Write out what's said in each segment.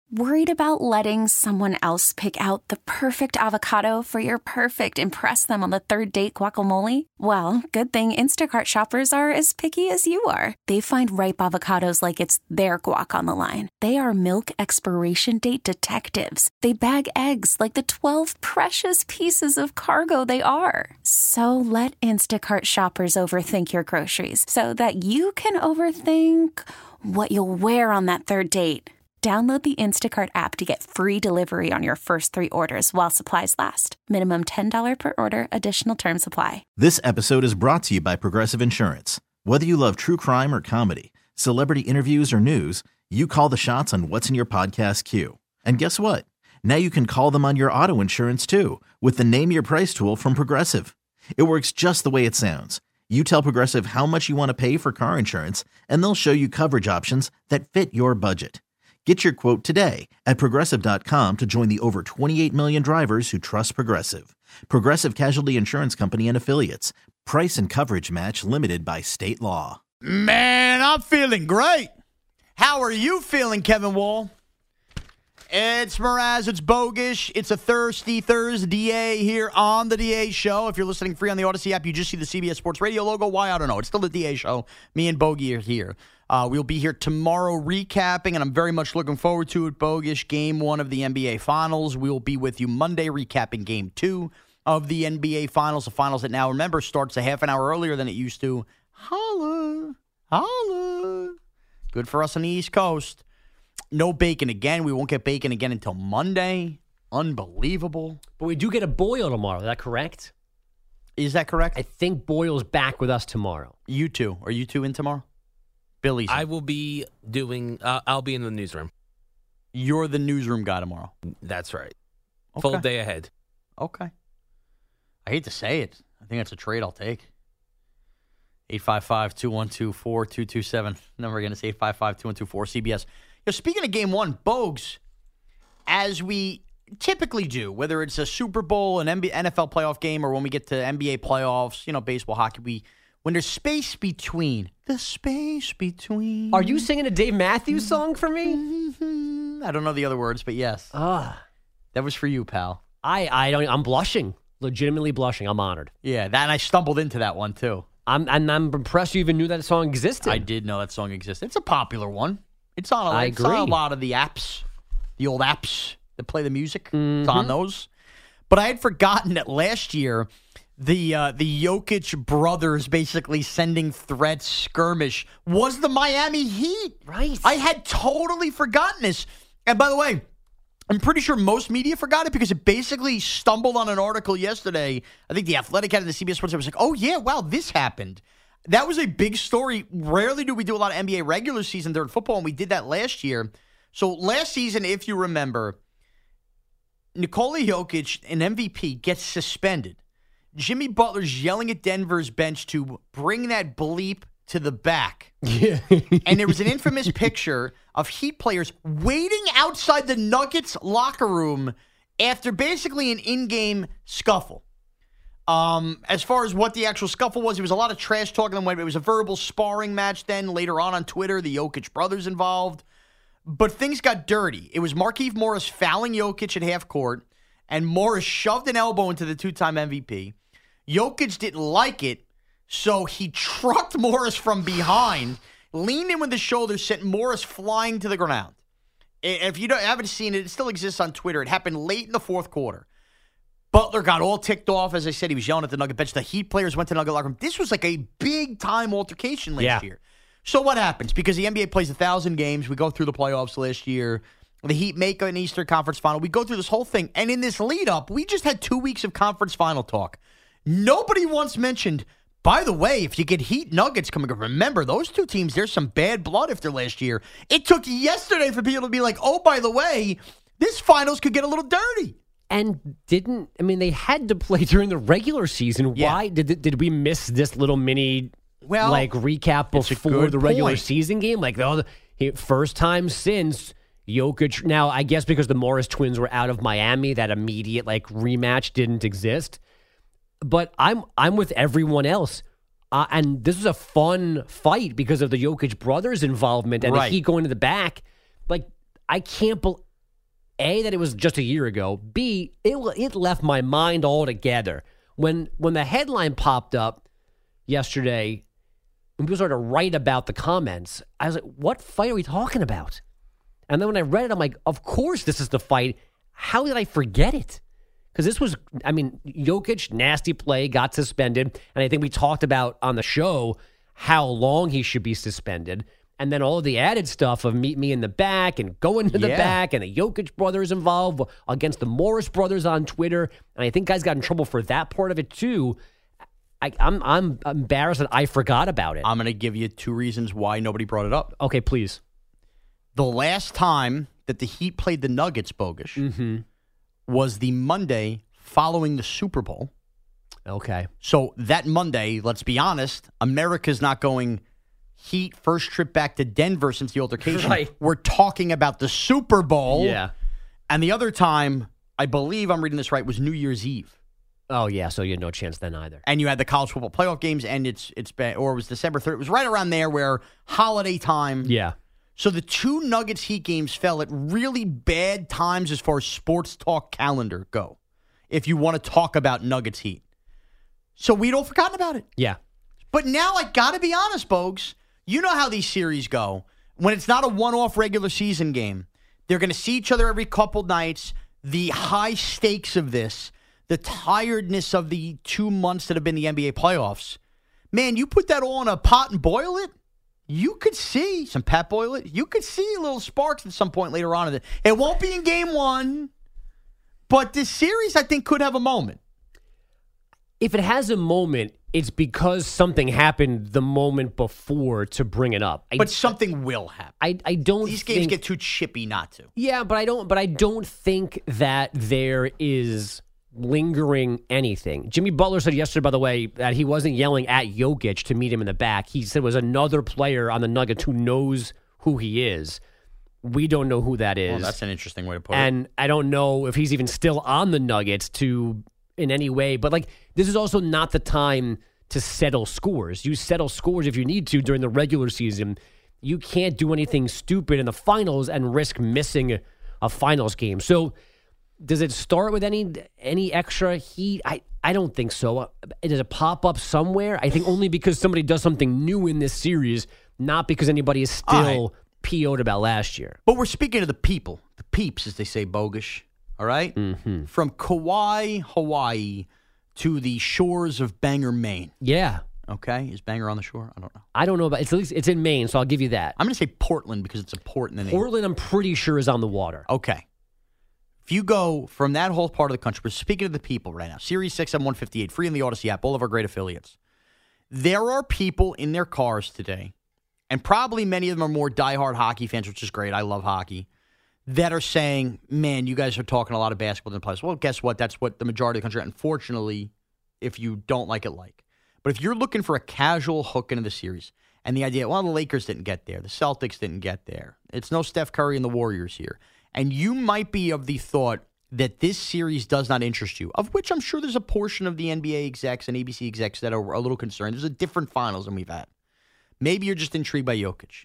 Worried about letting someone else pick out the perfect avocado for your perfect impress them on the third date guacamole? Well, good thing Instacart shoppers are as picky as you are. They find ripe avocados like it's their guac on the line. They are milk expiration date detectives. They bag eggs like the 12 precious pieces of cargo they are. So let Instacart shoppers overthink your groceries so that you can overthink what you'll wear on that third date. Download the Instacart app to get free delivery on your first 3 orders while supplies last. Minimum $10 per order. Additional terms apply. This episode is brought to you by Progressive Insurance. Whether you love true crime or comedy, celebrity interviews or news, you call the shots on what's in your podcast queue. And guess what? Now you can call them on your auto insurance too with the Name Your Price tool from Progressive. It works just the way it sounds. You tell Progressive how much you want to pay for car insurance, and they'll show you coverage options that fit your budget. Get your quote today at Progressive.com to join the over 28 million drivers who trust Progressive. Progressive Casualty Insurance Company and Affiliates. Price and coverage match limited by state law. Man, I'm feeling great. How are you feeling, Kevin Wall? It's Mraz, it's Bogish, it's a Thirsty Thursday here on the DA Show. If you're listening free on the Odyssey app, you just see the CBS Sports Radio logo. Why? I don't know. It's still the DA Show. Me and Bogey are here. We'll be here tomorrow recapping, and I'm very much looking forward to it, Bogish. Game 1 of the NBA Finals. We'll be with you Monday recapping Game 2 of the NBA Finals. The Finals that now, remember, starts a half an hour earlier than it used to. Holla. Holla. Good for us on the East Coast. No bacon again. We won't get bacon again until Monday. Unbelievable. But we do get a Boyle tomorrow. Is that correct? Is that correct? I think Boyle's back with us tomorrow. You two. Are you two in tomorrow? Billy's in. I will be doing, I'll be in the newsroom. You're the newsroom guy tomorrow. That's right. Okay. Full day ahead. Okay. I hate to say it. I think that's a trade I'll take. 855-212-4227. Number again is 855-212-4CBS. Speaking of Game 1, Bogues, as we typically do, whether it's a Super Bowl, an NFL playoff game, or when we get to NBA playoffs, baseball, hockey, when there's space between, the space between. Are you singing a Dave Matthews song for me? I don't know the other words, but yes. That was for you, pal. I'm blushing, legitimately blushing. I'm honored. Yeah, and I stumbled into that one, too. I'm impressed you even knew that song existed. I did know that song existed. It's a popular one. It's on I it's on a agree. lot of the apps, the old apps that play the music. It's on those. But I had forgotten that last year, the Jokic brothers basically sending threats skirmish was the Miami Heat. Right. I had totally forgotten this. And by the way, I'm pretty sure most media forgot it because it basically stumbled on an article yesterday. I think The Athletic had it, the CBS Sports. It was like, oh, yeah, wow, this happened. That was a big story. Rarely do we do a lot of NBA regular season during football, and we did that last year. So last season, if you remember, Nikola Jokic, an MVP, gets suspended. Jimmy Butler's yelling at Denver's bench to bring that bleep to the back. Yeah. And there was an infamous picture of Heat players waiting outside the Nuggets locker room after basically an in-game scuffle. As far as what the actual scuffle was, it was a lot of trash talking. It was a verbal sparring match then. Later on Twitter, the Jokic brothers involved. But things got dirty. It was Markieff Morris fouling Jokic at half court, and Morris shoved an elbow into the two-time MVP. Jokic didn't like it, so he trucked Morris from behind, leaned in with his shoulder, sent Morris flying to the ground. If you haven't seen it, it still exists on Twitter. It happened late in the fourth quarter. Butler got all ticked off. As I said, he was yelling at the Nugget bench. The Heat players went to the Nugget locker room. This was like a big-time altercation last year. So what happens? Because the NBA plays 1,000 games. We go through the playoffs last year. The Heat make an Eastern Conference Final. We go through this whole thing. And in this lead-up, we just had 2 weeks of conference final talk. Nobody once mentioned, by the way, if you get Heat Nuggets coming up, remember, those two teams, there's some bad blood after last year. It took yesterday for people to be like, oh, by the way, this finals could get a little dirty. And they had to play during the regular season. Yeah. Why did we miss this little mini recap it's a before good the regular point. season game? First time since Jokic. Now, I guess because the Morris twins were out of Miami, that immediate rematch didn't exist. But I'm with everyone else. And this was a fun fight because of the Jokic brothers' involvement and the Heat going to the back. I can't believe. A, that it was just a year ago. B, it left my mind altogether. When the headline popped up yesterday, when people started to write about the comments, I was like, what fight are we talking about? And then when I read it, I'm like, of course this is the fight. How did I forget it? Because this was, Jokic, nasty play, got suspended. And I think we talked about on the show how long he should be suspended. And then all of the added stuff of meet me in the back and going to the back, and the Jokic brothers involved against the Morris brothers on Twitter. And I think guys got in trouble for that part of it too. I'm embarrassed that I forgot about it. I'm going to give you 2 reasons why nobody brought it up. Okay, please. The last time that the Heat played the Nuggets, Bogusch, was the Monday following the Super Bowl. Okay. So that Monday, let's be honest, America's not going Heat first trip back to Denver since the altercation. Right. We're talking about the Super Bowl. Yeah. And the other time, I believe I'm reading this right, was New Year's Eve. Oh, yeah, so you had no chance then either. And you had the college football playoff games, and it was December 3rd. It was right around there where holiday time. Yeah. So the 2 Nuggets Heat games fell at really bad times as far as sports talk calendar go, if you want to talk about Nuggets Heat. So we'd all forgotten about it. Yeah. But now I got to be honest, Bogues. You know how these series go. When it's not a one-off regular season game, they're going to see each other every couple nights. The high stakes of this, the tiredness of the 2 months that have been the NBA playoffs. Man, you put that all in a pot and boil it, you could see some Pat Boyle it. You could see little sparks at some point later on in it. It won't be in game 1, but this series, I think, could have a moment. If it has a moment, it's because something happened the moment before to bring it up. But something will happen. I don't. These games get too chippy not to. Yeah, but I don't think that there is lingering anything. Jimmy Butler said yesterday, by the way, that he wasn't yelling at Jokic to meet him in the back. He said it was another player on the Nuggets who knows who he is. We don't know who that is. Well, that's an interesting way to put it. And I don't know if he's even still on the Nuggets in any way. But this is also not the time to settle scores. You settle scores if you need to during the regular season. You can't do anything stupid in the finals and risk missing a finals game. So does it start with any extra heat? I don't think so. Does it pop up somewhere? I think only because somebody does something new in this series, not because anybody is still PO'd about last year. But we're speaking to the people, the peeps, as they say, Bogusch. All right? Mm-hmm. From Kauai, Hawaii, to the shores of Bangor, Maine. Yeah. Okay? Is Bangor on the shore? I don't know. I don't know about it's in Maine, so I'll give you that. I'm going to say Portland because it's a port in the name. Portland, I'm pretty sure, is on the water. Okay. If you go from that whole part of the country, we're speaking to the people right now. Series 6 on 158, free in the Odyssey app, all of our great affiliates. There are people in their cars today, and probably many of them are more diehard hockey fans, which is great. I love hockey. That are saying, man, you guys are talking a lot of basketball in the playoffs. Well, guess what? That's what the majority of the country, unfortunately, if you don't like it, like. But if you're looking for a casual hook into the series, and the idea, well, the Lakers didn't get there, the Celtics didn't get there, it's no Steph Curry and the Warriors here, and you might be of the thought that this series does not interest you, of which I'm sure there's a portion of the NBA execs and ABC execs that are a little concerned. There's a different finals than we've had. Maybe you're just intrigued by Jokic.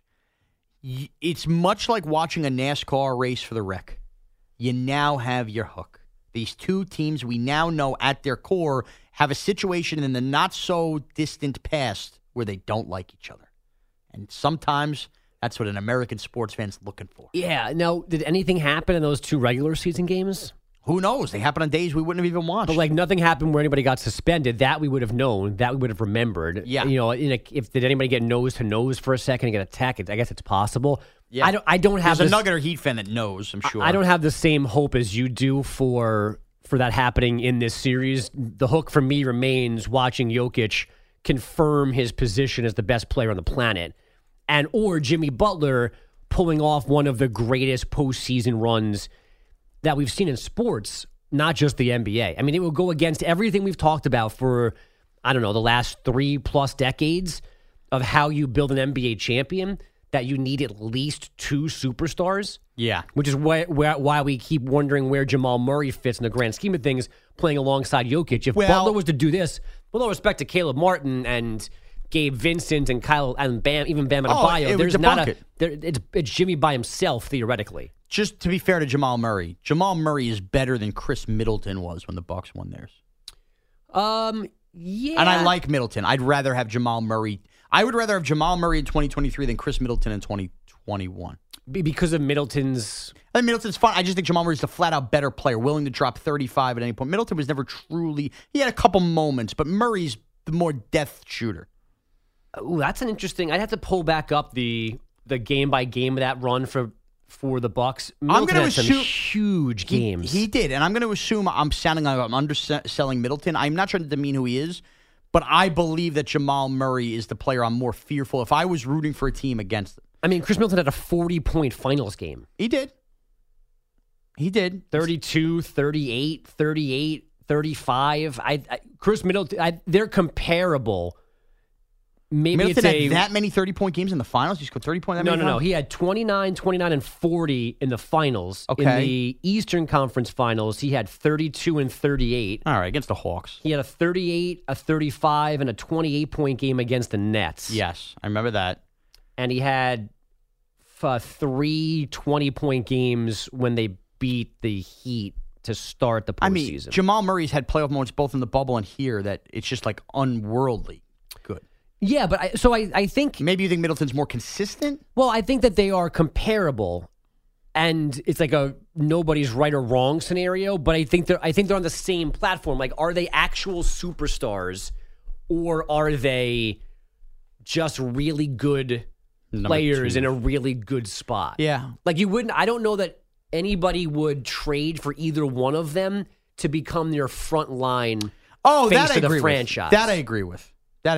It's much like watching a NASCAR race for the wreck. You now have your hook. These 2 teams we now know at their core have a situation in the not-so-distant past where they don't like each other. And sometimes that's what an American sports fan's looking for. Yeah. Now, did anything happen in those 2 regular season games? Who knows? They happen on days we wouldn't have even watched. But nothing happened where anybody got suspended. That we would have known. That we would have remembered. Yeah. If did anybody get nose to nose for a second and get attacked? I guess it's possible. Yeah. I don't have. There's a Nugget or Heat fan that knows. I'm sure. I don't have the same hope as you do for that happening in this series. The hook for me remains watching Jokic confirm his position as the best player on the planet, or Jimmy Butler pulling off one of the greatest postseason runs that we've seen in sports, not just the NBA. I mean, it will go against everything we've talked about for, the last 3+ decades of how you build an NBA champion, that you need at least 2 superstars. Yeah. Which is why we keep wondering where Jamal Murray fits in the grand scheme of things, playing alongside Jokic. If Butler was to do this, with all respect to Caleb Martin and Gabe Vincent and Kyle and Bam, even Bam Adebayo, there's not it's Jimmy by himself theoretically. just to be fair to Jamal Murray is better than Chris Middleton was when the Bucks won theirs. Yeah. And I like Middleton. I'd rather have Jamal Murray. I would rather have Jamal Murray in 2023 than Chris Middleton in 2021. Because of Middleton's... I think Middleton's fun. I just think Jamal Murray's the flat-out better player, willing to drop 35 at any point. Middleton was never truly... He had a couple moments, but Murray's the more depth shooter. Ooh, that's an interesting... I'd have to pull back up the game-by-game of that run for the Bucks. Middleton had some huge games. He did, and I'm going to assume I'm sounding like I'm underselling Middleton. I'm not trying to demean who he is, but I believe that Jamal Murray is the player I'm more fearful if I was rooting for a team against him. I mean, Chris Middleton had a 40-point finals game. He did. 32, 38, 38, 35. Chris Middleton, they're comparable. Maybe Middleton it's had that many 30-point games in the finals? He scored 30 points? No. He had 29, 29, and 40 in the finals. Okay. In the Eastern Conference Finals, he had 32 and 38. All right, against the Hawks. He had a 38, a 35, and a 28-point game against the Nets. Yes, I remember that. And he had 3 20-point games when they beat the Heat to start the postseason. I mean, Jamal Murray's had playoff moments both in the bubble and here that it's just like unworldly good. Yeah, but I think... Maybe you think Middleton's more consistent? Well, I think that they are comparable, and it's like a nobody's right or wrong scenario, but I think they're on the same platform. Like, are they actual superstars, or are they just really good players in a really good spot? Yeah. Like, I don't know that anybody would trade for either one of them to become their front line face that I of the agree franchise. With. That I agree with.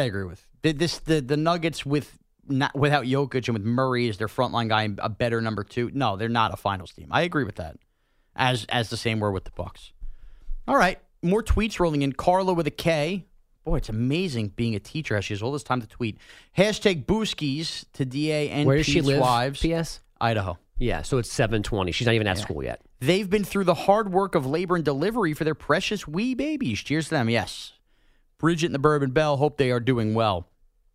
The Nuggets without Jokic and with Murray as their frontline guy, a better number 2. No, they're not a finals team. I agree with that. As the same were with the Bucks. All right, more tweets rolling in. Carla with a K. Boy, it's amazing being a teacher. How she has all this time to tweet. Hashtag Booskies to DA and Where does she live? wives. PS? Idaho. Yeah, so it's 7:20. She's not even at school yet. They've been through the hard work of labor and delivery for their precious wee babies. Cheers to them. Yes. Bridget and the Bourbon Bell hope they are doing well.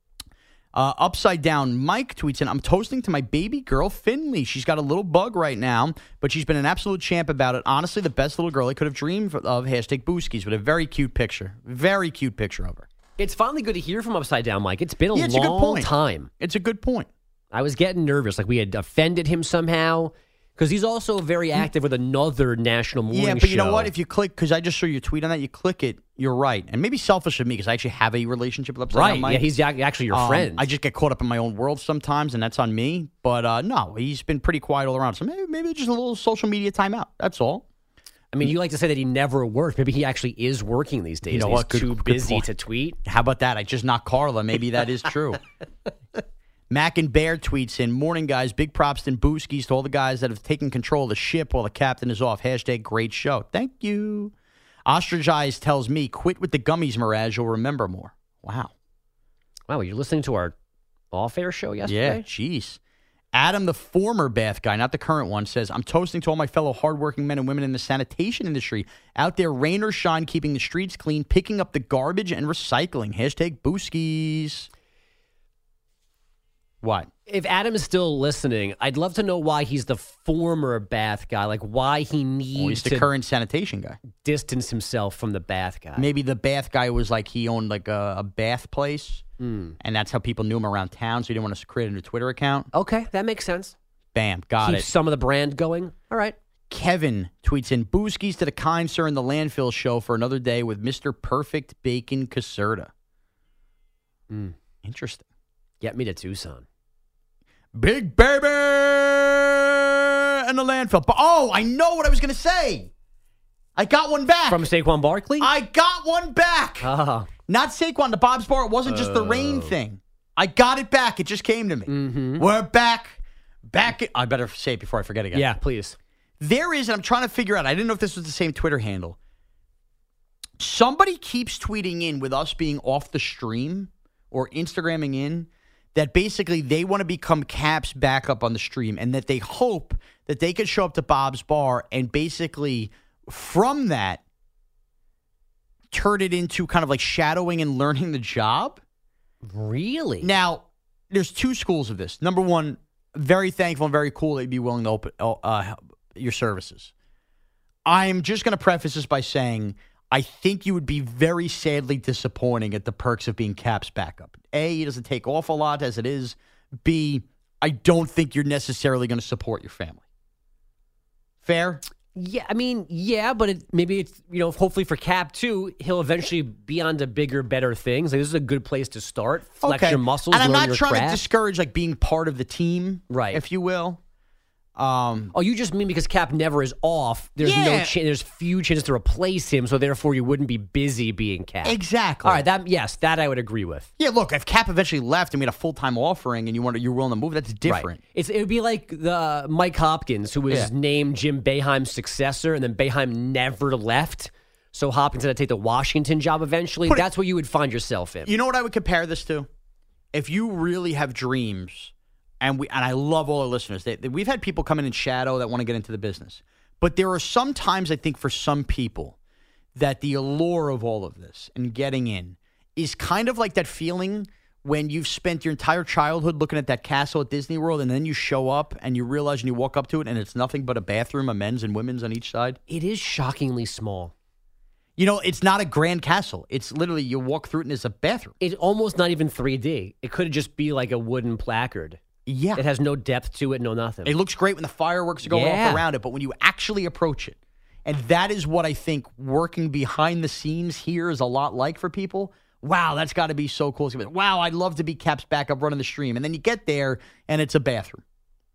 Upside Down Mike tweets in, I'm toasting to my baby girl, Finley. She's got a little bug right now, but she's been an absolute champ about it. Honestly, the best little girl I could have dreamed of. Hashtag Booskies with a very cute picture. Very cute picture of her. It's finally good to hear from Upside Down Mike. It's been a it's a good long point. time. It's a good point. I was getting nervous, like we had offended him somehow, because he's also very active with another national morning show. Yeah, but you know what? If you click, because I just saw your tweet on that, you click it, you're right. And maybe selfish of me, because I actually have a relationship with Upside Down Mike. Yeah, he's actually your friend. I just get caught up in my own world sometimes, and that's on me. But no, he's been pretty quiet all around. So maybe just a little social media timeout. That's all. I mean, you like to say that he never worked. Maybe he actually is working these days. You know He's what? too busy to tweet. How about that? I just knocked Carla. Maybe that is true. Mac and Bear tweets in, morning, guys. Big props to Booskies to all the guys that have taken control of the ship while the captain is off. Hashtag great show. Thank you. Ostrich Eyes tells me, quit with the gummies, Mirage. You'll remember more. Wow. Wow, were you listening to our off-air show yesterday? Yeah, jeez. Adam, the former Bath guy, not the current one, says, I'm toasting to all my fellow hardworking men and women in the sanitation industry out there, rain or shine, keeping the streets clean, picking up the garbage and recycling. Hashtag Booskies. What? If Adam is still listening, I'd love to know why he's the former Bath guy, like why he needs He's the to current sanitation guy. distance himself from the Bath guy. Maybe the Bath guy was like he owned like a bath place, and that's how people knew him around town, so he didn't want to create a new Twitter account. Okay, that makes sense. Bam, got Keep it. some of the brand going. All right. Kevin tweets in, Booskies to the kind sir in the landfill show for another day with Mr. Perfect Bacon Caserta. Interesting. Get me to Tucson. Big baby and the landfill. But, I know what I was going to say. I got one back. From Saquon Barkley? I got one back. Oh. Not Saquon, the Bob's Bar. It wasn't just the rain thing. I got it back. It just came to me. Mm-hmm. We're back. I better say it before I forget again. Yeah, please. There is, and I'm trying to figure out, I didn't know if this was the same Twitter handle. Somebody keeps tweeting in with us being off the stream or Instagramming in that basically they want to become Cap's backup on the stream and that they hope that they could show up to Bob's Bar and basically from that turn it into kind of like shadowing and learning the job. Really? Now, there's two schools of this. Number one, very thankful and very cool that you'd be willing to open your services. I'm just going to preface this by saying I think you would be very sadly disappointing at the perks of being Cap's backup. A, he doesn't take off a lot as it is. B, I don't think you're necessarily going to support your family. Fair? Yeah, I mean, yeah, but maybe it's, hopefully for Cap, too, he'll eventually be on to bigger, better things. Like, this is a good place to start. Flex your muscles, and I'm learn not trying craft. to discourage, being part of the team, right? If you will. You just mean because Cap never is off, there's there's few chances to replace him, so therefore you wouldn't be busy being Cap. Exactly. All right, that I would agree with. Yeah, look, if Cap eventually left and made a full-time offering and you're willing to move, that's different. Right. It would be like the Mike Hopkins, who was named Jim Boeheim's successor, and then Boeheim never left. So Hopkins had to take the Washington job eventually. That's what you would find yourself in. You know what I would compare this to? If you really have dreams, and I love all our listeners. We've had people come in and shadow that want to get into the business. But there are some times, I think, for some people, that the allure of all of this and getting in is kind of like that feeling when you've spent your entire childhood looking at that castle at Disney World, and then you show up and you realize and you walk up to it and it's nothing but a bathroom, a men's and women's on each side. It is shockingly small. It's not a grand castle. It's literally you walk through it and it's a bathroom. It's almost not even 3D. It could just be like a wooden placard. Yeah. It has no depth to it, no nothing. It looks great when the fireworks are going off around it, but when you actually approach it, and that is what I think working behind the scenes here is a lot like for people. Wow, that's got to be so cool. Wow, I'd love to be Cap's backup running the stream. And then you get there, and it's a bathroom.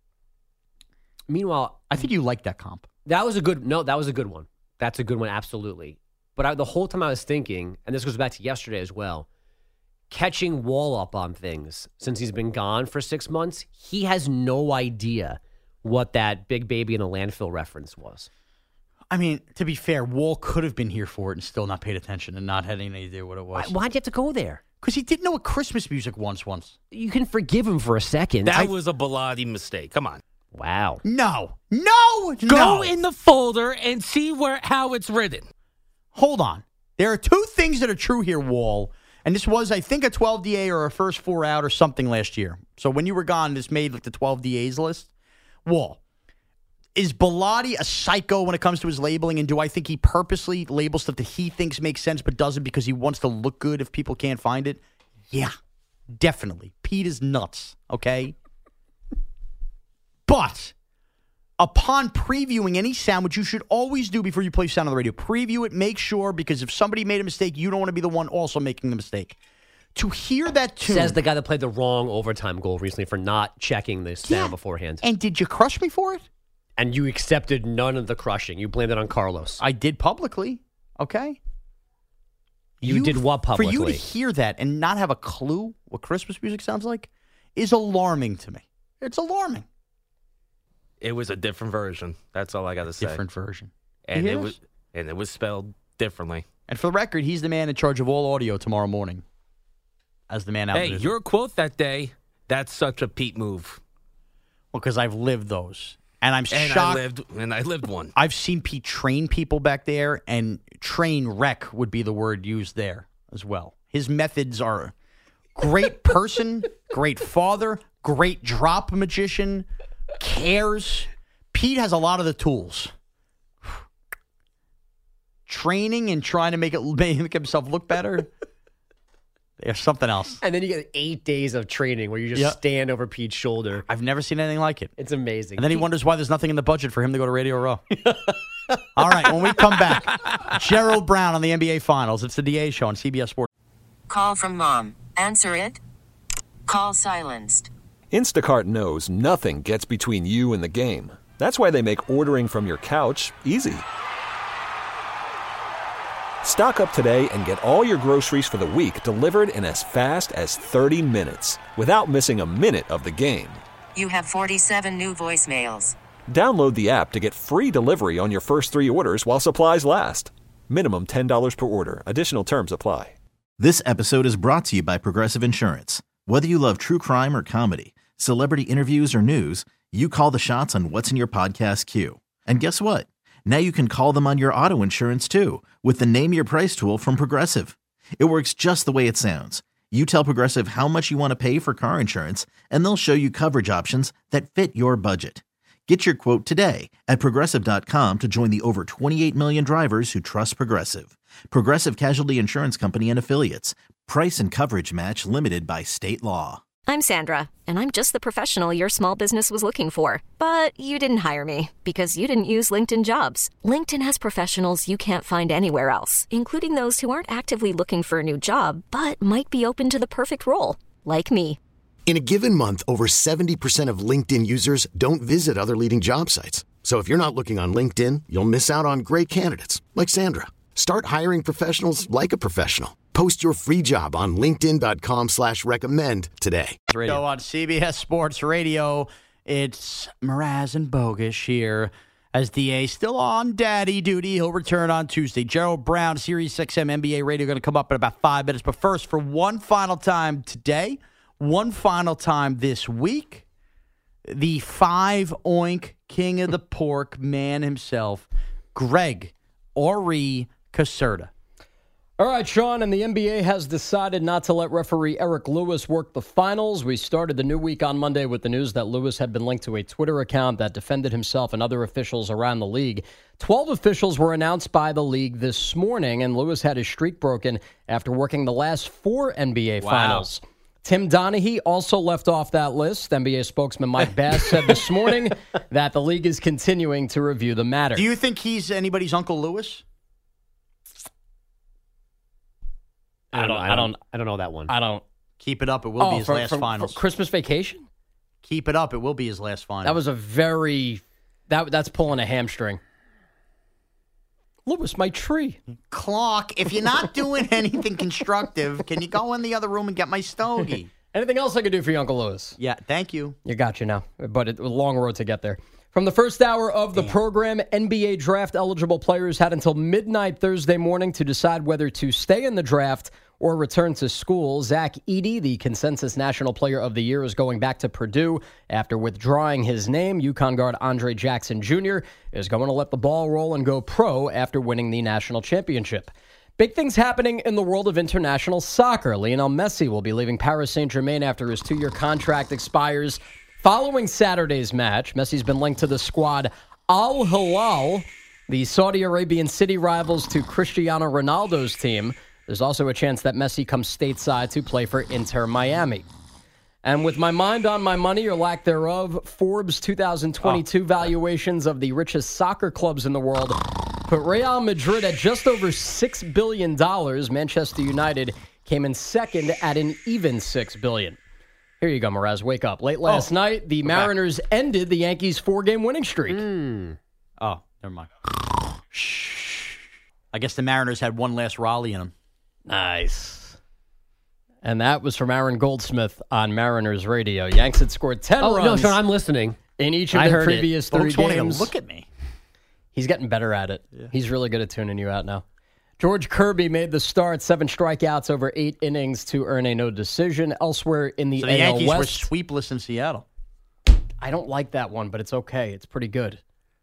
Meanwhile, I think you like that comp. That was a good one. That's a good one, absolutely. But the whole time I was thinking, and this goes back to yesterday as well, catching Wall up on things since he's been gone for 6 months, he has no idea what that big baby in the landfill reference was. I mean, to be fair, Wall could have been here for it and still not paid attention and not had any idea what it was. Why'd you have to go there? Because he didn't know what Christmas music once. You can forgive him for a second. That was a Bilotti mistake. Come on. Wow. No. Go in the folder and see how it's written. Hold on. There are two things that are true here, Wall. And this was, I think, a 12 DA or a first 4 out or something last year. So when you were gone, this made the 12 DAs list. Wall, is Bilotti a psycho when it comes to his labeling? And do I think he purposely labels stuff that he thinks makes sense but doesn't because he wants to look good if people can't find it? Yeah, definitely. Pete is nuts, okay? But upon previewing any sound, which you should always do before you play sound on the radio, preview it, make sure, because if somebody made a mistake, you don't want to be the one also making the mistake. To hear that tune... Says the guy that played the wrong overtime goal recently for not checking the sound beforehand. And did you crush me for it? And you accepted none of the crushing. You blamed it on Carlos. I did publicly, okay? You did what publicly? For you to hear that and not have a clue what Christmas music sounds like is alarming to me. It's alarming. It was a different version. That's all I got to say. Different version. And it was spelled differently. And for the record, he's the man in charge of all audio tomorrow morning. As the man out Hey, your quote that day, that's such a Pete move. Well, because I've lived those. And I'm shocked. I lived one. I've seen Pete train people back there, and train wreck would be the word used there as well. His methods are great person, great father, great drop magician, cares. Pete has a lot of the tools. Training and trying to make himself look better. There's something else. And then you get 8 days of training where you just stand over Pete's shoulder. I've never seen anything like it. It's amazing. And then he wonders why there's nothing in the budget for him to go to Radio Row. All right, when we come back, Gerald Brown on the NBA Finals. It's the DA Show on CBS Sports. Call from mom. Answer it. Call silenced. Instacart knows nothing gets between you and the game. That's why they make ordering from your couch easy. Stock up today and get all your groceries for the week delivered in as fast as 30 minutes without missing a minute of the game. You have 47 new voicemails. Download the app to get free delivery on your first 3 orders while supplies last. Minimum $10 per order. Additional terms apply. This episode is brought to you by Progressive Insurance. Whether you love true crime or comedy, celebrity interviews or news, you call the shots on what's in your podcast queue. And guess what? Now you can call them on your auto insurance too with the Name Your Price tool from Progressive. It works just the way it sounds. You tell Progressive how much you want to pay for car insurance, and they'll show you coverage options that fit your budget. Get your quote today at Progressive.com to join the over 28 million drivers who trust Progressive. Progressive Casualty Insurance Company and Affiliates. Price and coverage match limited by state law. I'm Sandra, and I'm just the professional your small business was looking for. But you didn't hire me because you didn't use LinkedIn Jobs. LinkedIn has professionals you can't find anywhere else, including those who aren't actively looking for a new job, but might be open to the perfect role, like me. In a given month, over 70% of LinkedIn users don't visit other leading job sites. So if you're not looking on LinkedIn, you'll miss out on great candidates like Sandra. Start hiring professionals like a professional. Post your free job on linkedin.com/recommend today. Go on CBS Sports Radio. It's Mraz and Bogusch here as DA still on daddy duty. He'll return on Tuesday. Gerald Brown, Sirius XM NBA Radio, going to come up in about 5 minutes. But first, for one final time today, one final time this week, the 5-oink king of the pork man himself, Greg Ori Caserta. All right, Sean, and the NBA has decided not to let referee Eric Lewis work the finals. We started the new week on Monday with the news that Lewis had been linked to a Twitter account that defended himself and other officials around the league. 12 officials were announced by the league this morning, and Lewis had his streak broken after working the last 4 NBA finals. Tim Donaghy also left off that list. NBA spokesman Mike Bass said this morning that the league is continuing to review the matter. Do you think he's anybody's Uncle Lewis? I don't know that one. I don't. Keep it up. It will be his last finals. For Christmas Vacation? Keep it up. It will be his last finals. That was a very... That's pulling a hamstring. Lewis, my tree. Clock, if you're not doing anything constructive, can you go in the other room and get my stogie? Anything else I could do for you, Uncle Lewis? Yeah, thank you. You got you now, but it's a long road to get there. From the first hour of the program, NBA draft-eligible players had until midnight Thursday morning to decide whether to stay in the draft or return to school. Zach Edey, the consensus National Player of the Year, is going back to Purdue after withdrawing his name. UConn guard Andre Jackson Jr. is going to let the ball roll and go pro after winning the national championship. Big things happening in the world of international soccer. Lionel Messi will be leaving Paris Saint-Germain after his 2-year contract expires. Following Saturday's match, Messi's been linked to the squad Al Hilal, the Saudi Arabian city rivals to Cristiano Ronaldo's team. There's also a chance that Messi comes stateside to play for Inter Miami. And with my mind on my money, or lack thereof, Forbes' 2022 valuations of the richest soccer clubs in the world put Real Madrid at just over $6 billion. Manchester United came in second at an even $6 billion. Here you go, Mraz. Wake up. Late last night, the Mariners ended the Yankees' 4-game winning streak. Oh, never mind. Shh. I guess the Mariners had one last Raleigh in them. Nice. And that was from Aaron Goldsmith on Mariners Radio. Yanks had scored 10 runs. No, Sean, I'm listening. In each of the previous 3 games. Look at me. He's getting better at it. Yeah. He's really good at tuning you out now. George Kirby made the start, 7 strikeouts over 8 innings to earn a no decision. Elsewhere in the AL Yankees West, were sweepless in Seattle. I don't like that one, but it's okay. It's pretty good.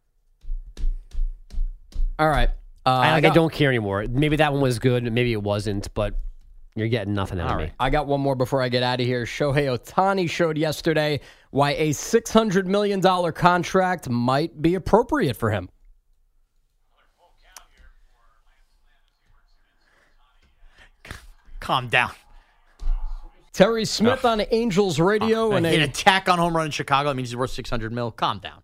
All right. I don't care anymore. Maybe that one was good, maybe it wasn't, but you're getting nothing out of me. I got one more before I get out of here. Shohei Ohtani showed yesterday why a $600 million contract might be appropriate for him. Calm down. Terry Smith on Angels Radio. And an attack on home run in Chicago. That means he's worth $600 million. Calm down.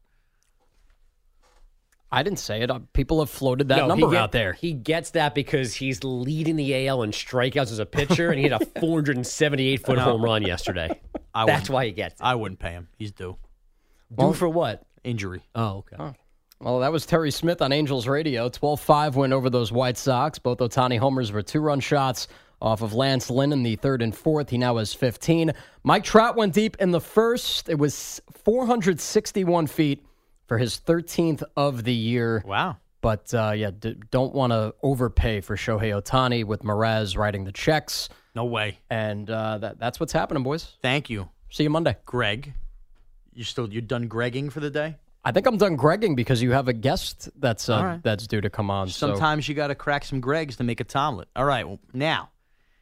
I didn't say it. People have floated that number out there. He gets that because he's leading the AL in strikeouts as a pitcher, and he hit a 478-foot home run yesterday. That's why he gets it. I wouldn't pay him. He's due. Due for what? Injury. Oh, okay. Oh. Well, that was Terry Smith on Angels Radio. 12-5 win over those White Sox. Both Ohtani homers were 2-run shots off of Lance Lynn in the 3rd and 4th. He now has 15. Mike Trout went deep in the first. It was 461 feet for his 13th of the year. Wow. But, don't want to overpay for Shohei Ohtani with Mraz writing the checks. No way. And that's what's happening, boys. Thank you. See you Monday. Greg, you done Gregging for the day? I think I'm done Gregging because you have a guest that's due to come on. Sometimes you got to crack some Greggs to make a Tomlet. All right, well, now,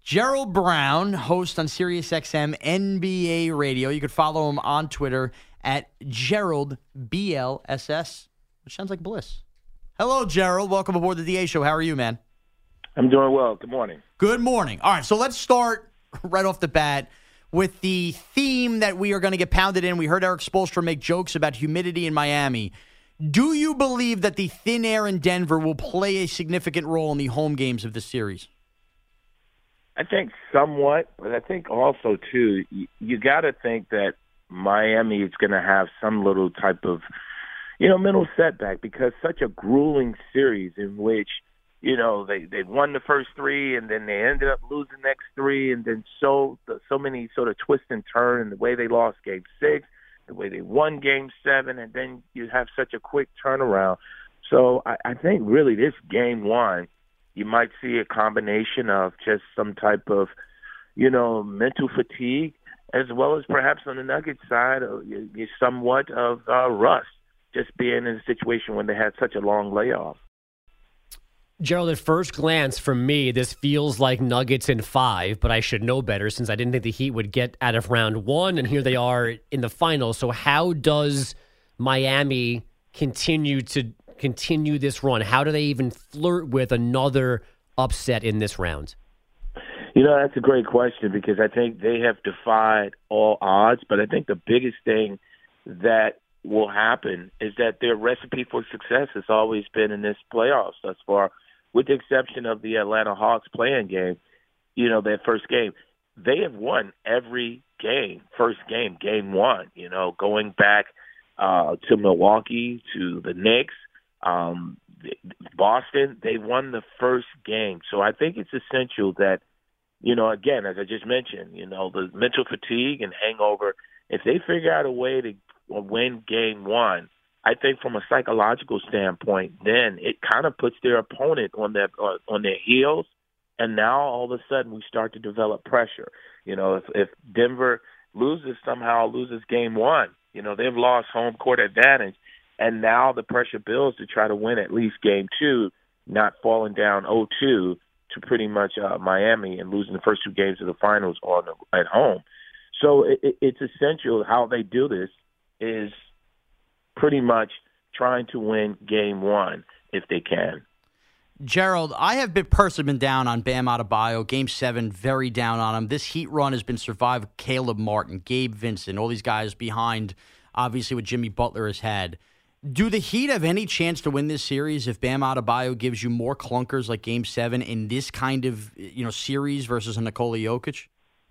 Gerald Brown, host on SiriusXM NBA Radio. You could follow him on Twitter at Gerald BLSS, which sounds like Bliss. Hello, Gerald. Welcome aboard the DA Show. How are you, man? I'm doing well. Good morning. Good morning. All right, so let's start right off the bat with the theme that we are going to get pounded in. We heard Eric Spoelstra make jokes about humidity in Miami. Do you believe that the thin air in Denver will play a significant role in the home games of this series? I think somewhat, but I think also, too, you got to think that Miami is going to have some little type of, mental setback because such a grueling series in which, they won the first three and then they ended up losing the next three, and then so many sort of twists and turns, the way they lost Game 6, the way they won Game 7, and then you have such a quick turnaround. So I think really this Game 1, you might see a combination of just some type of, mental fatigue, as well as perhaps on the Nuggets side, somewhat of rust, just being in a situation when they had such a long layoff. Gerald, at first glance, for me, this feels like Nuggets in 5, but I should know better since I didn't think the Heat would get out of round 1, and here they are in the finals. So how does Miami continue this run? How do they even flirt with another upset in this round? That's a great question because I think they have defied all odds, but I think the biggest thing that will happen is that their recipe for success has always been in this playoffs thus far, with the exception of the Atlanta Hawks playing game, their first game. They have won every game, first game, Game 1, going back to Milwaukee, to the Knicks, Boston, they won the first game. So I think it's essential that, again, as I just mentioned, the mental fatigue and hangover, if they figure out a way to win Game 1, I think from a psychological standpoint, then it kind of puts their opponent on their heels, and now all of a sudden we start to develop pressure. If Denver loses Game 1, they've lost home court advantage, and now the pressure builds to try to win at least Game 2, not falling down 0-2 to pretty much Miami and losing the first 2 games of the finals at home. So it's essential how they do this is pretty much trying to win Game 1 if they can. Gerald, I have personally been down on Bam Adebayo. Game 7, very down on him. This Heat run has been survived with Caleb Martin, Gabe Vincent, all these guys behind, obviously, what Jimmy Butler has had. Do the Heat have any chance to win this series if Bam Adebayo gives you more clunkers like Game 7 in this kind of series versus a Nikola Jokic?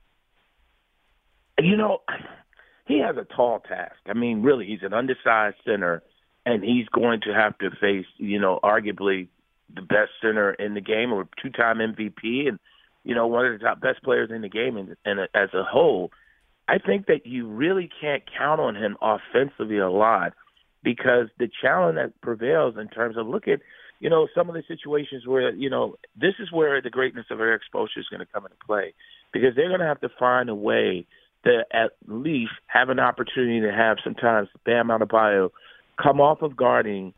He has a tall task. I mean, really, he's an undersized center, and he's going to have to face, arguably the best center in the game, or 2-time MVP, and, one of the top best players in the game. And as a whole, I think that you really can't count on him offensively a lot because the challenge that prevails in terms of look at, some of the situations where, this is where the greatness of Eric Spoelstra is going to come into play because they're going to have to find a way to at least have an opportunity to have sometimes Bam Adebayo come off of guarding,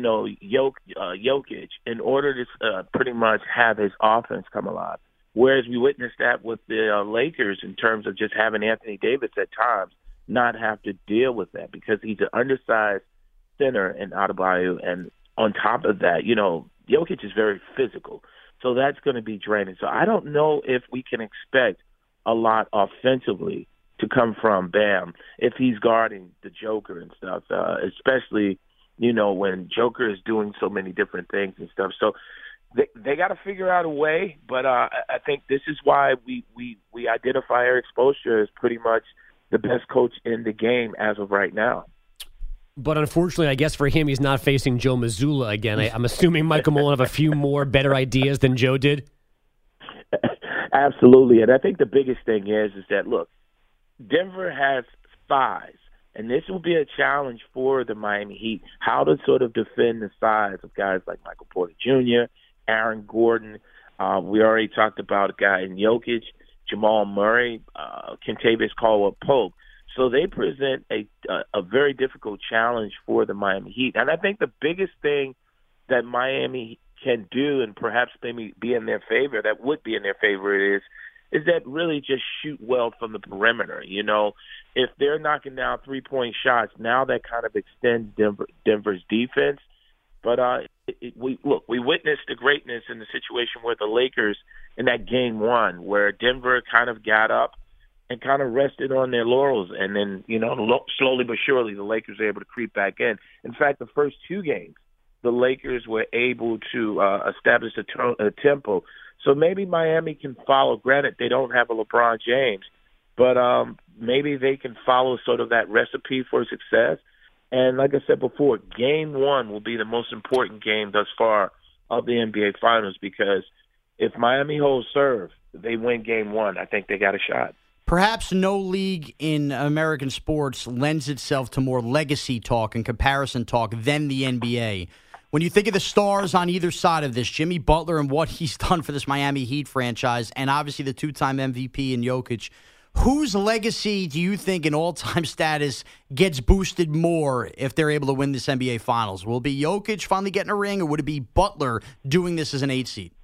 Jokic in order to pretty much have his offense come alive. Whereas we witnessed that with the Lakers in terms of just having Anthony Davis at times not have to deal with that because he's an undersized center in Adebayo. And on top of that, Jokic is very physical. So that's going to be draining. So I don't know if we can expect a lot offensively to come from Bam if he's guarding the Joker and stuff, especially, when Joker is doing so many different things and stuff. So they got to figure out a way, but I think this is why we identify Eric Spoelstra as pretty much the best coach in the game as of right now. But unfortunately, I guess for him, he's not facing Joe Mazzulla again. I'm assuming Michael Malone have a few more better ideas than Joe did. Absolutely, and I think the biggest thing is that, look, Denver has size, and this will be a challenge for the Miami Heat, how to sort of defend the size of guys like Michael Porter Jr., Aaron Gordon. We already talked about a guy in Jokic, Jamal Murray, Kentavious Caldwell-Pope. So they present a very difficult challenge for the Miami Heat. And I think the biggest thing that Miami can do and perhaps maybe be in their favor, that would be in their favor, is is that really just shoot well from the perimeter. You know, if they're knocking down 3-point shots, now that kind of extends Denver's defense. But we witnessed the greatness in the situation where the Lakers in that game one, where Denver kind of got up and kind of rested on their laurels. And then, you know, slowly but surely, the Lakers were able to creep back in. In fact, the first two games, the Lakers were able to establish a tempo. So maybe Miami can follow. Granted, they don't have a LeBron James, but maybe they can follow sort of that recipe for success. And like I said before, game one will be the most important game thus far of the NBA Finals, because if Miami holds serve, they win game one, I think they got a shot. Perhaps no league in American sports lends itself to more legacy talk and comparison talk than the NBA. When you think of the stars on either side of this, Jimmy Butler and what he's done for this Miami Heat franchise, and obviously the two-time MVP in Jokic, whose legacy do you think in all-time status gets boosted more if they're able to win this NBA Finals? Will it be Jokic finally getting a ring, or would it be Butler doing this as an 8 seed?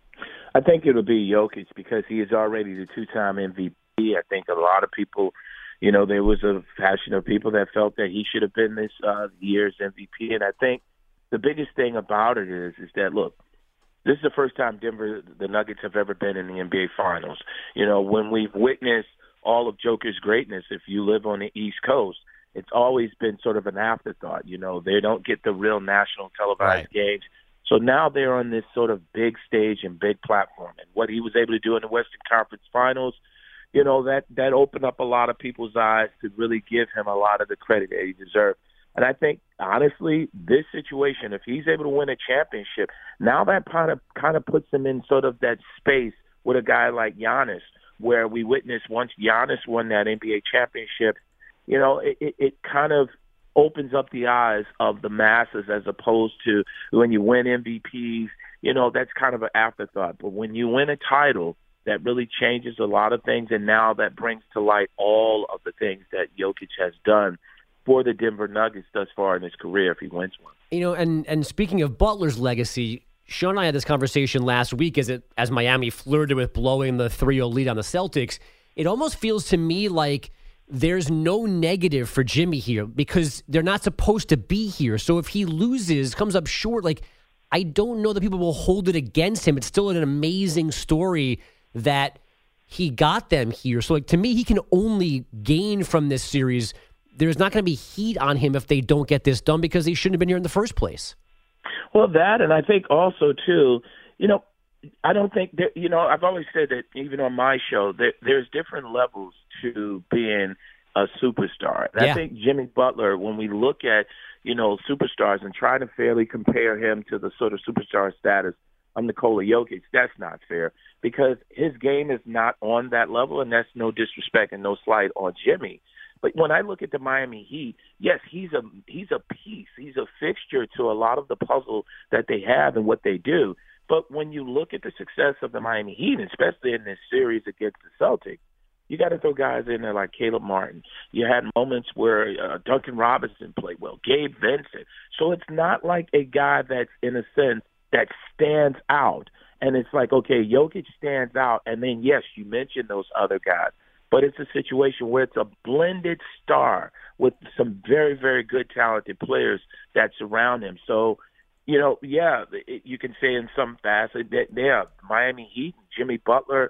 I think it'll be Jokic because he is already the two-time MVP. I think a lot of people, you know, there was a faction of people that felt that he should have been this year's MVP. And I think the biggest thing about it is that, look, this is the first time the Nuggets have ever been in the NBA Finals. You know, when we've witnessed all of Joker's greatness, if you live on the East Coast, it's always been sort of an afterthought. You know, they don't get the real national televised games. So now they're on this sort of big stage and big platform. And what he was able to do in the Western Conference Finals, you know, that opened up a lot of people's eyes to really give him a lot of the credit that he deserved. And I think, honestly, this situation, if he's able to win a championship, now that kind of puts him in sort of that space with a guy like Giannis, where we witnessed once Giannis won that NBA championship, you know, it kind of opens up the eyes of the masses, as opposed to when you win MVPs, you know, that's kind of an afterthought. But when you win a title, that really changes a lot of things, and now that brings to light all of the things that Jokic has done for the Denver Nuggets thus far in his career if he wins one. You know, and speaking of Butler's legacy, Sean and I had this conversation last week as Miami flirted with blowing the 3-0 lead on the Celtics. It almost feels to me like there's no negative for Jimmy here because they're not supposed to be here. So if he loses, comes up short, like, I don't know that people will hold it against him. It's still an amazing story that he got them here. So, like, to me, he can only gain from this series. There's not going to be heat on him if they don't get this done because he shouldn't have been here in the first place. Well, that, and I think also, too, you know, I don't think that, you know, I've always said that even on my show, that there's different levels to being a superstar. And I think Jimmy Butler, when we look at, you know, superstars and try to fairly compare him to the sort of superstar status of Nikola Jokic, that's not fair because his game is not on that level, and that's no disrespect and no slight on Jimmy. But when I look at the Miami Heat, yes, he's a piece. He's a fixture to a lot of the puzzle that they have and what they do. But when you look at the success of the Miami Heat, especially in this series against the Celtics, you got to throw guys in there like Caleb Martin. You had moments where Duncan Robinson played well, Gabe Vincent. So it's not like a guy that's, in a sense, that stands out. And it's like, okay, Jokic stands out. And then, yes, you mentioned those other guys. But it's a situation where it's a blended star with some very, very good, talented players that surround him. So, you know, you can say in some facet that, Miami Heat, Jimmy Butler,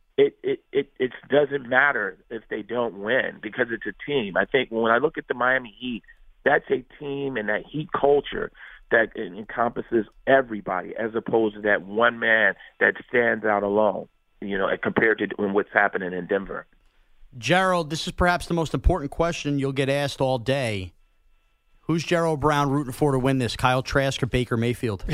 it doesn't matter if they don't win because it's a team. I think when I look at the Miami Heat, that's a team and that Heat culture that encompasses everybody as opposed to that one man that stands out alone, you know, compared to what's happening in Denver. Gerald, this is perhaps the most important question you'll get asked all day. Who's Gerald Brown rooting for to win this, Kyle Trask or Baker Mayfield?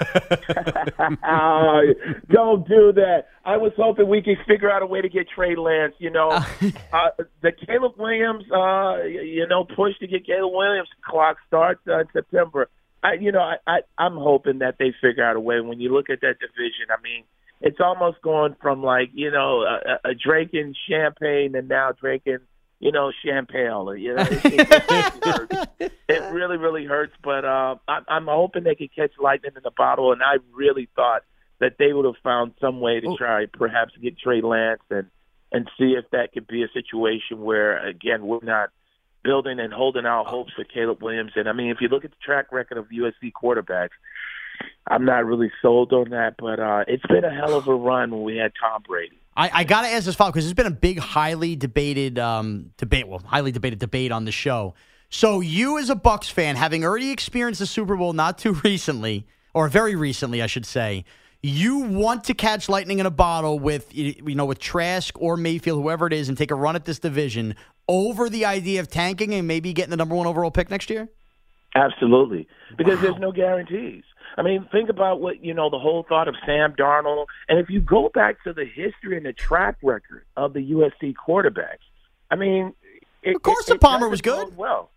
Don't do that. I was hoping we could figure out a way to get Trey Lance. You know, the Caleb Williams, push to get Caleb Williams clock starts in September. I'm hoping that they figure out a way. When you look at that division, I mean, it's almost going from like, you know, a drinking champagne and now drinking, you know, champagne. You know, it really, really hurts. But I'm hoping they can catch lightning in the bottle. And I really thought that they would have found some way to try perhaps get Trey Lance and see if that could be a situation where, again, we're not building and holding out hopes for Caleb Williams. And, I mean, if you look at the track record of USC quarterbacks, I'm not really sold on that, but it's been a hell of a run when we had Tom Brady. I got to ask this follow because there's been a big, highly debated debate on the show. So you as a Bucs fan, having already experienced the Super Bowl not too recently, or very recently, I should say, you want to catch lightning in a bottle with Trask or Mayfield, whoever it is, and take a run at this division over the idea of tanking and maybe getting the number 1 overall pick next year? Absolutely, because there's no guarantees. I mean, think about what, the whole thought of Sam Darnold. And if you go back to the history and the track record of the USC quarterbacks, I mean, Carson Palmer was good. Well,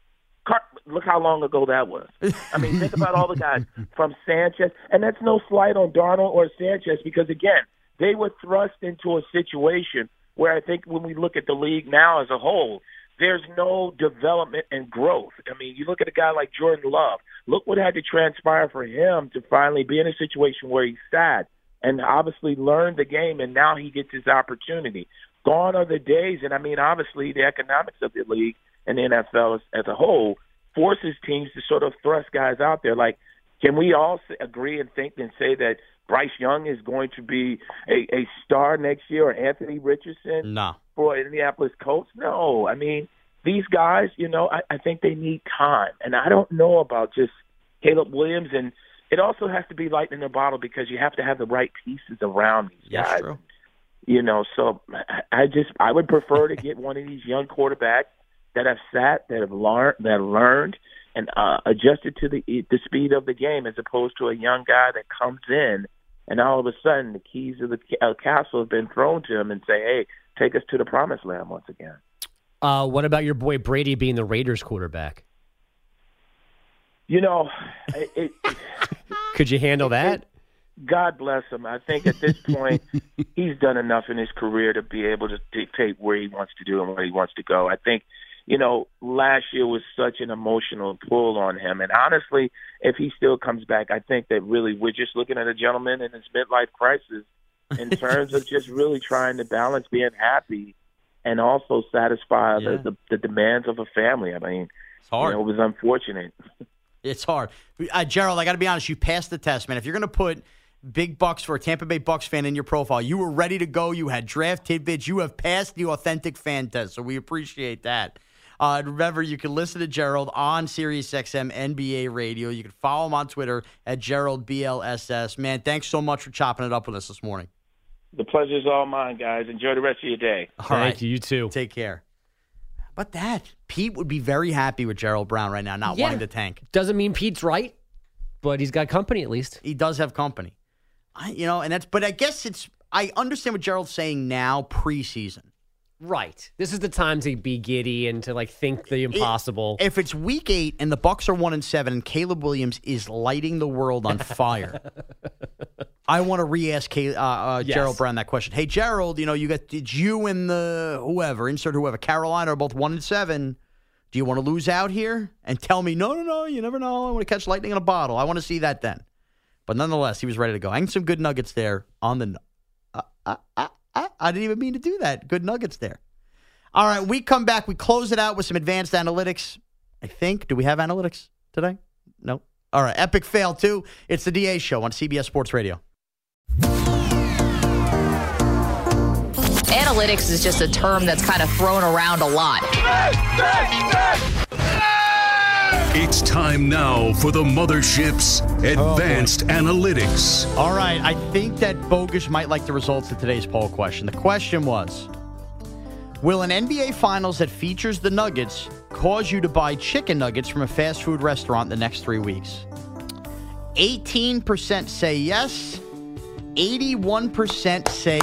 look how long ago that was. I mean, think about all the guys from Sanchez. And that's no slight on Darnold or Sanchez because, again, they were thrust into a situation where I think when we look at the league now as a whole, there's no development and growth. I mean, you look at a guy like Jordan Love. Look what had to transpire for him to finally be in a situation where he sat and obviously learned the game, and now he gets his opportunity. Gone are the days, and I mean, obviously, the economics of the league and the NFL as a whole forces teams to sort of thrust guys out there. Like, can we all agree and think and say that Bryce Young is going to be a star next year, or Anthony Richardson for Indianapolis Colts? No. I mean, these guys, I think they need time. And I don't know about just Caleb Williams. And it also has to be lightning in the bottle because you have to have the right pieces around these guys. True. So I would prefer to get one of these young quarterbacks that have sat, that have learned, and adjusted to the speed of the game, as opposed to a young guy that comes in and all of a sudden the keys of the castle have been thrown to him and say, "Hey, take us to the promised land once again." What about your boy Brady being the Raiders quarterback? Could you handle that? God bless him. I think at this point he's done enough in his career to be able to dictate where he wants to do and where he wants to go. I think last year was such an emotional pull on him. And honestly, if he still comes back, I think that really we're just looking at a gentleman in his midlife crisis in terms of just really trying to balance being happy and also satisfy the demands of a family. I mean, it's hard. It was unfortunate. It's hard. Gerald, I got to be honest, you passed the test, man. If you're going to put big bucks for a Tampa Bay Bucs fan in your profile, you were ready to go. You had draft tidbits. You have passed the authentic fan test, so we appreciate that. Remember, you can listen to Gerald on SiriusXM NBA Radio. You can follow him on Twitter at GeraldBLSS. Man, thanks so much for chopping it up with us this morning. The pleasure's all mine, guys. Enjoy the rest of your day. Thank you. You too. Take care. But Pete would be very happy with Gerald Brown right now, not wanting to tank. Doesn't mean Pete's right, but he's got company at least. He does have company. But I guess I understand what Gerald's saying now preseason. Right. This is the time to be giddy and to think the impossible. If it's week 8 and the Bucs are 1-7 and Caleb Williams is lighting the world on fire, I want to re-ask Gerald Brown that question. Hey, Gerald, did you and insert whoever, Carolina are both 1-7. Do you want to lose out here? And tell me, no, you never know. I want to catch lightning in a bottle. I want to see that then. But nonetheless, he was ready to go. I had some good nuggets there on the. I didn't even mean to do that. Good nuggets there. All right, we come back. We close it out with some advanced analytics. I think. Do we have analytics today? No. All right, epic fail too. It's the DA Show on CBS Sports Radio. Analytics is just a term that's kind of thrown around a lot. It's time now for the Mothership's Advanced Analytics. All right, I think that Bogus might like the results of today's poll question. The question was, will an NBA Finals that features the Nuggets cause you to buy chicken nuggets from a fast food restaurant in the next 3 weeks? 18% say yes. 81% say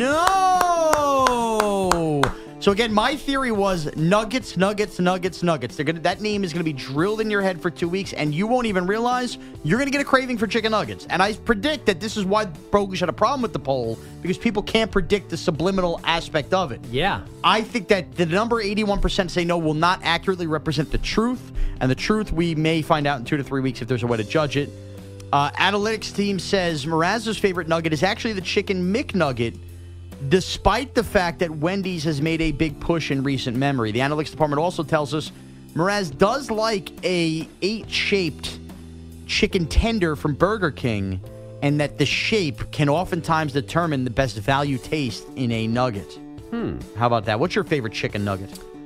no. So again, my theory was nuggets. That name is going to be drilled in your head for 2 weeks, and you won't even realize you're going to get a craving for chicken nuggets. And I predict that this is why Bogusch had a problem with the poll, because people can't predict the subliminal aspect of it. Yeah. I think that the number 81% say no will not accurately represent the truth, and the truth we may find out in 2 to 3 weeks if there's a way to judge it. Analytics team says Mraz's favorite nugget is actually the chicken McNugget, despite the fact that Wendy's has made a big push in recent memory. The analytics department also tells us Mraz does like a 8-shaped chicken tender from Burger King, and that the shape can oftentimes determine the best value taste in a nugget. How about that? What's your favorite chicken nugget?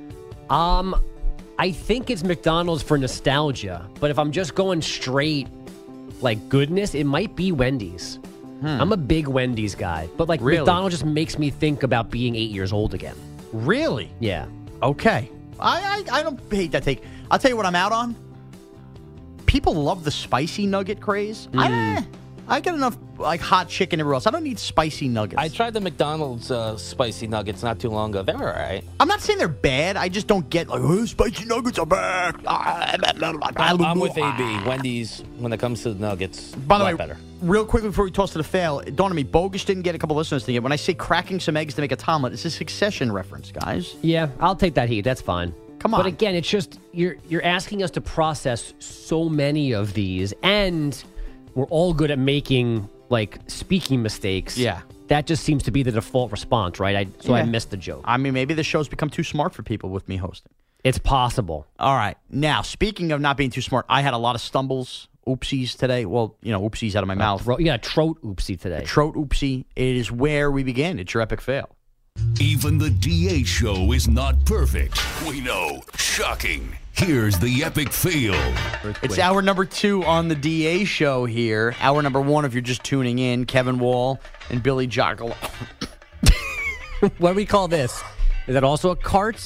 I think it's McDonald's for nostalgia, but if I'm just going straight, like, goodness, it might be Wendy's. I'm a big Wendy's guy, but, like, Really? McDonald's just makes me think about being 8 years old again. Really? Yeah. Okay. I don't hate that take. I'll tell you what I'm out on. People love the spicy nugget craze. I get enough like hot chicken everywhere else. I don't need spicy nuggets. I tried the McDonald's spicy nuggets not too long ago. They were all right. I'm not saying they're bad. I just don't get like, oh, spicy nuggets are back. I'm with AB. Wendy's, when it comes to the nuggets, By the way, better. real quickly before we toss to the fail, it dawned on me, Bogus didn't get a couple listeners to it. When I say cracking some eggs to make a omelet, it's a Succession reference, guys. Yeah, I'll take that heat. That's fine. Come on. But again, it's just you're asking us to process so many of these, and we're all good at making like speaking mistakes. Yeah. That just seems to be the default response, right? I missed the joke. I mean, maybe the show's become too smart for people with me hosting. It's possible. All right. Now, speaking of not being too smart, I had a lot of stumbles, oopsies today. Well, oopsies out of my mouth. You got a trout oopsie today. Trout oopsie. It is where we begin. It's your epic fail. Even the DA show is not perfect. We know. Shocking. Here's the epic fail. It's hour number 2 on the DA show here. Hour number 1, if you're just tuning in, Kevin Wall and Billy Jockolo. What do we call this? Is that also a cart?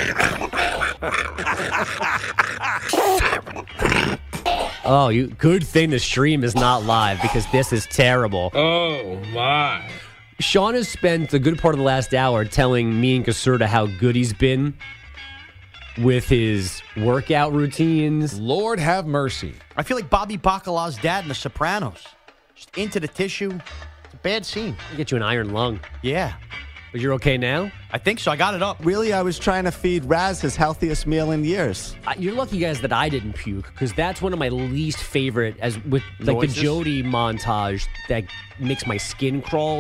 Oh, good thing the stream is not live because this is terrible. Oh, my. Sean has spent a good part of the last hour telling me and Caserta how good he's been with his workout routines. Lord have mercy. I feel like Bobby Bacala's dad in The Sopranos. Just into the tissue. It's a bad scene. I'll get you an iron lung. Yeah. But you're okay now? I think so. I got it up. Really, I was trying to feed Raz his healthiest meal in years. You're lucky, guys, that I didn't puke, because that's one of my least favorite, as with like Noises? the Jody montage that makes my skin crawl.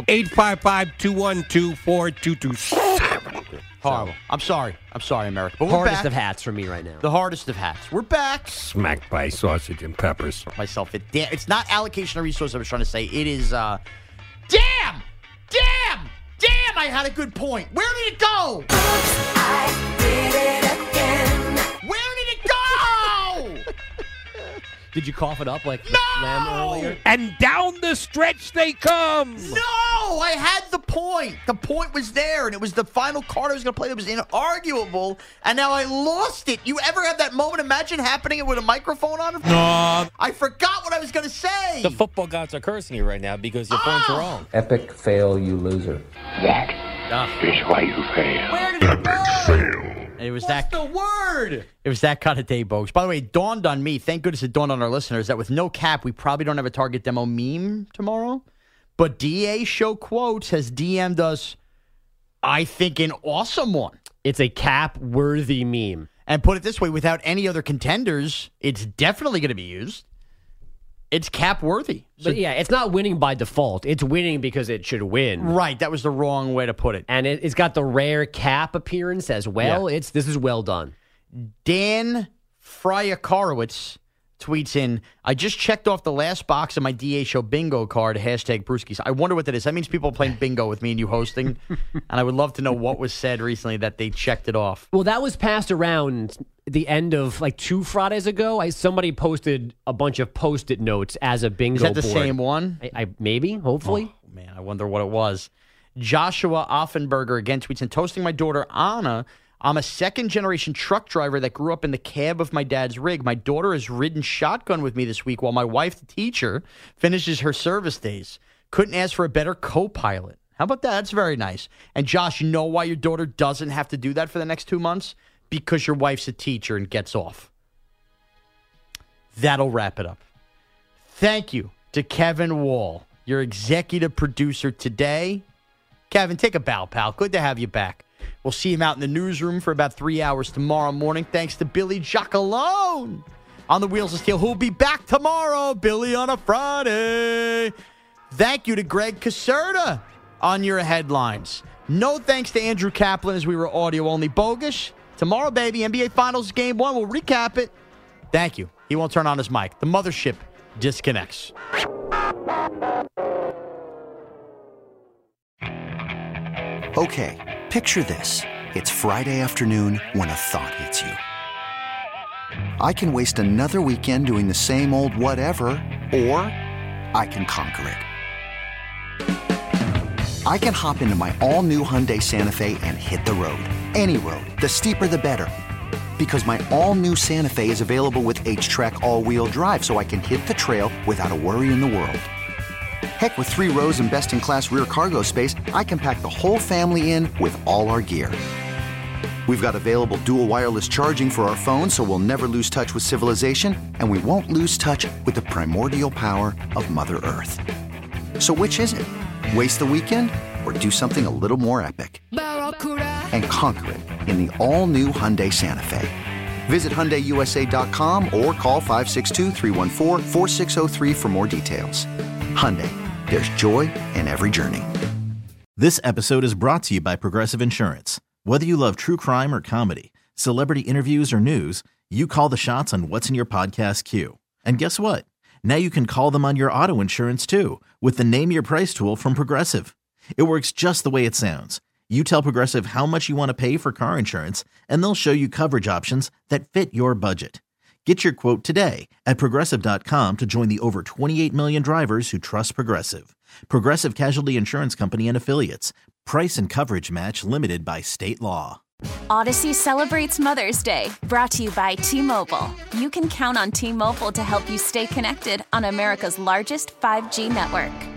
855-212-4227. Horrible. I'm sorry, America. But we're Hardest back. of hats for me right now. The hardest of hats. We're back. Smacked by sausage and peppers. Myself. It's not allocation of resources I was trying to say. It is, Damn! I had a good point. Where did it go? I did it again. Where did it go? Did you cough it up like the slam earlier? And down the stretch they come. No, I had the point. The point was there, and it was the final card I was going to play that was inarguable, and now I lost it. You ever have that moment? Imagine happening with a microphone on it. No. I forgot what I was going to say. The football gods are cursing you right now because your points are wrong. Epic fail, you loser. That is why you fail. Where did it go? It was What's the word? It was that kind of day, Bogues. By the way, it dawned on me, thank goodness it dawned on our listeners, that with no cap, we probably don't have a Target Demo meme tomorrow. But DA Show Quotes has DM'd us, I think, an awesome one. It's a cap-worthy meme. And put it this way, without any other contenders, it's definitely going to be used. It's cap-worthy. So, But yeah, it's not winning by default. It's winning because it should win. Right, that was the wrong way to put it. And it's got the rare cap appearance as well. Yeah. This is well done. Dan Fryakarowitz tweets in, I just checked off the last box of my DA Show bingo card, hashtag Brewskis. I wonder what that is. That means people are playing bingo with me and you hosting. And I would love to know what was said recently that they checked it off. Well, that was passed around the end of like 2 Fridays ago. Somebody posted a bunch of Post-it notes as a bingo board. Is that the same one? Maybe, hopefully. Oh, man, I wonder what it was. Joshua Offenberger again tweets in, toasting my daughter Anna. I'm a second-generation truck driver that grew up in the cab of my dad's rig. My daughter has ridden shotgun with me this week while my wife, the teacher, finishes her service days. Couldn't ask for a better co-pilot. How about that? That's very nice. And Josh, you know why your daughter doesn't have to do that for the next 2 months? Because your wife's a teacher and gets off. That'll wrap it up. Thank you to Kevin Wall, your executive producer today. Kevin, take a bow, pal. Good to have you back. We'll see him out in the newsroom for about 3 hours tomorrow morning. Thanks to Billy Giacalone on the Wheels of Steel, who will be back tomorrow. Billy on a Friday. Thank you to Greg Caserta on your headlines. No thanks to Andrew Kaplan as we were audio only. Bogus. Tomorrow, baby, NBA Finals Game 1. We'll recap it. Thank you. He won't turn on his mic. The mothership disconnects. Okay, picture this. It's Friday afternoon when a thought hits you. I can waste another weekend doing the same old whatever, or I can conquer it. I can hop into my all-new Hyundai Santa Fe and hit the road. Any road. The steeper, the better. Because my all-new Santa Fe is available with H-Track all-wheel drive, so I can hit the trail without a worry in the world. Heck, with 3 rows and best-in-class rear cargo space, I can pack the whole family in with all our gear. We've got available dual wireless charging for our phones, so we'll never lose touch with civilization, and we won't lose touch with the primordial power of Mother Earth. So which is it? Waste the weekend or do something a little more epic? And conquer it in the all-new Hyundai Santa Fe. Visit HyundaiUSA.com or call 562-314-4603 for more details. Hyundai, there's joy in every journey. This episode is brought to you by Progressive Insurance. Whether you love true crime or comedy, celebrity interviews or news, you call the shots on what's in your podcast queue. And guess what? Now you can call them on your auto insurance too with the Name Your Price tool from Progressive. It works just the way it sounds. You tell Progressive how much you want to pay for car insurance, and they'll show you coverage options that fit your budget. Get your quote today at Progressive.com to join the over 28 million drivers who trust Progressive. Progressive Casualty Insurance Company and Affiliates. Price and coverage match limited by state law. Odyssey celebrates Mother's Day, brought to you by T-Mobile. You can count on T-Mobile to help you stay connected on America's largest 5G network.